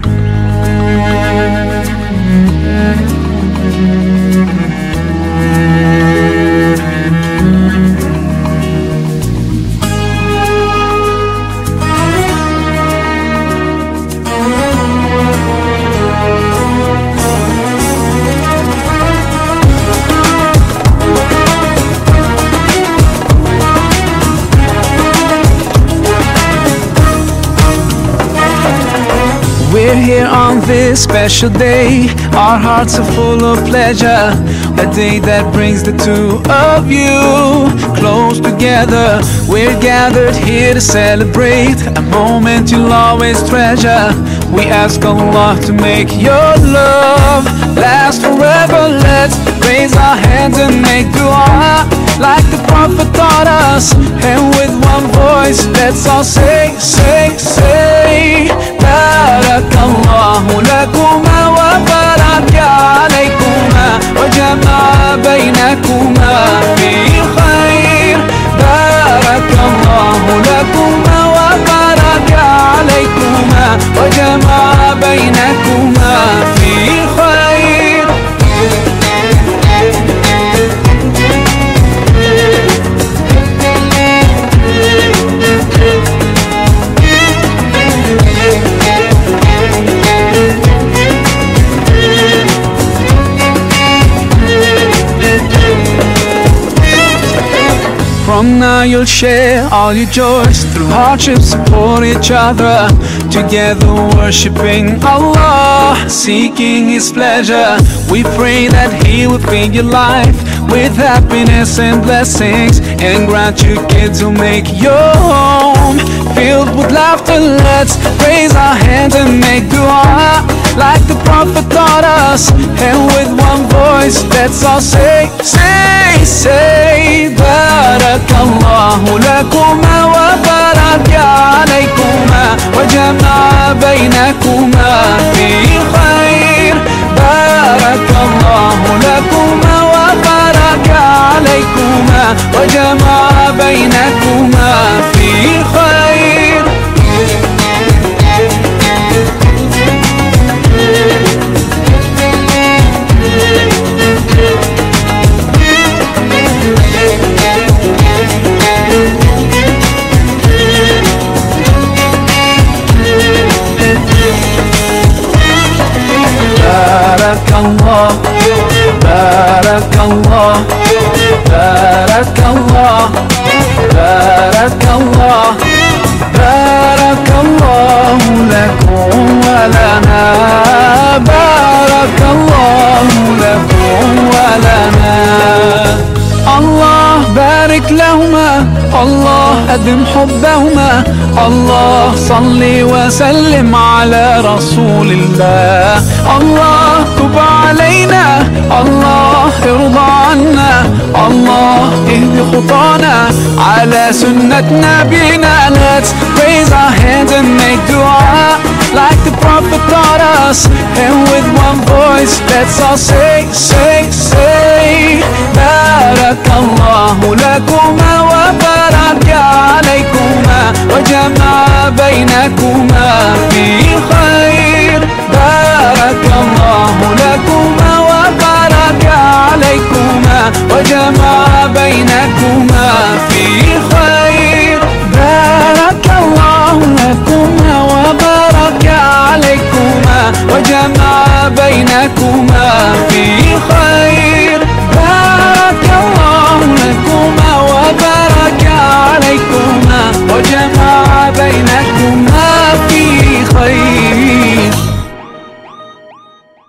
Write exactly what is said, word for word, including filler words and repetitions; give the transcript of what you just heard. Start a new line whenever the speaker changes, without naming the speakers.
We're here on this special day. Our hearts are full of pleasure. A day that brings the two of you close together. We're gathered here to celebrate a moment you'll always treasure. We ask Allah to make your love last forever. Let's raise our hands and make dua like the Prophet taught us. And with one voice, let's all say, say, say, بارك الله لكما وبارك عليكما وجمع بينكما في خير. بارك الله لكما وبارك عليكما وجمع بينكما في خير. From now you'll share all your joys. Through hardship support each other. Together worshipping Allah, seeking His pleasure. We pray that He will fill your life with happiness and blessings, and grant you kids who make your home filled with laughter. Let's raise our hands and make dua like the Prophet taught us. And with one voice, let's all say, say, say, بارك الله لكما وبارك عليكما وجمع بينكما في خير. بارك الله لكما وبارك عليكما وجمع بينكما في خير. بارك الله بارك الله بارك الله بارك الله بارك الله لكم ولنا. بارك الله لكم ولنا. الله بارك لهما، الله أدم حبهما. الله صل وسلم على رسول الله. الله تب علينا، الله ارضى عنا، الله اهد خطانا على سنة نبينا. Let's raise our hands and make dua like the Prophet taught us. And with one voice, let's all say, say, say, بارك الله لكما وبارك عليكما وجمع بينكما في خير. بارك الله لكما وبارك عليكما وجمع بينكما في خير. بارك الله لكما وبارك عليكما وجمع بينكما في